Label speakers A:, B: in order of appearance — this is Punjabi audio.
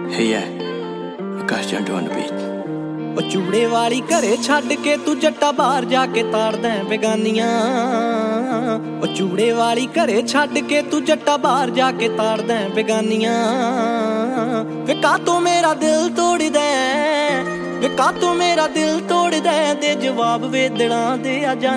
A: Hey yeah, Akash Jantu on the beat.
B: ਉਹ ਚੂੜੇ ਵਾਲੀ ਘਰੇ ਛੱਡ ਕੇ ਤੂੰ ਜੱਟਾ ਬਾਹਰ ਜਾ ਕੇ ਤਾੜਦਾ ਬੇਗਾਨੀਆਂ। ਉਹ ਚੂੜੇ ਵਾਲੀ ਘਰੇ ਛੱਡ ਕੇ ਤੂੰ ਜੱਟਾ ਬਾਹਰ ਜਾ ਕੇ ਤਾੜਦਾ ਬੇਗਾਨੀਆਂ। ਵੇ ਕਾਤੋਂ ਮੇਰਾ ਦਿਲ ਤੋੜਦਾ, ਵੇ ਕਾਤੋਂ ਮੇਰਾ ਦਿਲ ਤੋੜਦਾ, ਦੇ ਜਵਾਬ ਵੇਦਣਾ ਦੇ ਆ ਜਾਨ